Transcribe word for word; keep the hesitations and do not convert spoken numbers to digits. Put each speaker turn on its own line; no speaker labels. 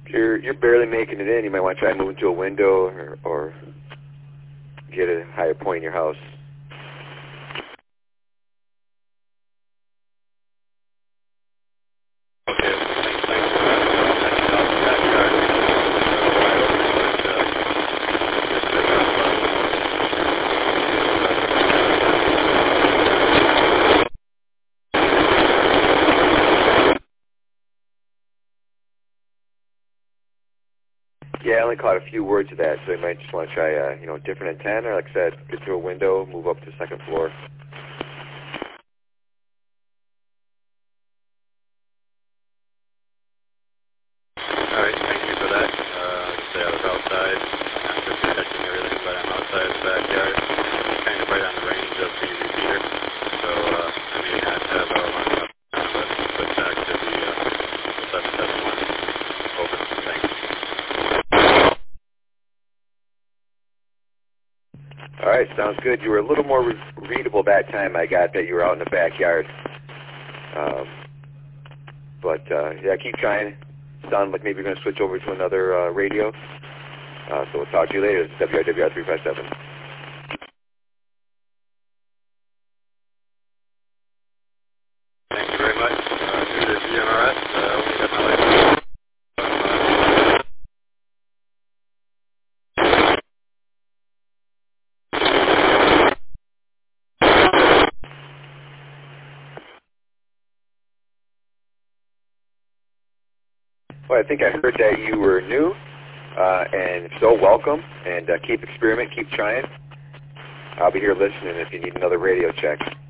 you're you're barely making it in, you might want to try moving to a window or, or get a higher point in your house. Yeah, I only caught a few words of that, so you might just want to try a you know different antenna, or like I said, get to a window, move up to the second floor.
All right, thank you for that. Uh, like I say, I was outside, after protecting everything, but I'm outside the backyard, kind of right on the range of the repeater, so uh, I may not have a long enough time, but put back to the uh, seven seven one. Over. Thanks.
All right, sounds good. You were a little more re readable that time. I got that you were out in the backyard. Um, but, uh, yeah, keep trying. Sound like maybe you're going to switch over to another uh, radio. Uh, so we'll talk to you later. This is W I W R three five seven.
Thank you very much. Uh, due to D M R S, uh, we got my license.
Well, I think I heard that you were new, uh, and if so, welcome, and uh, keep experimenting, keep trying. I'll be here listening if you need another radio check.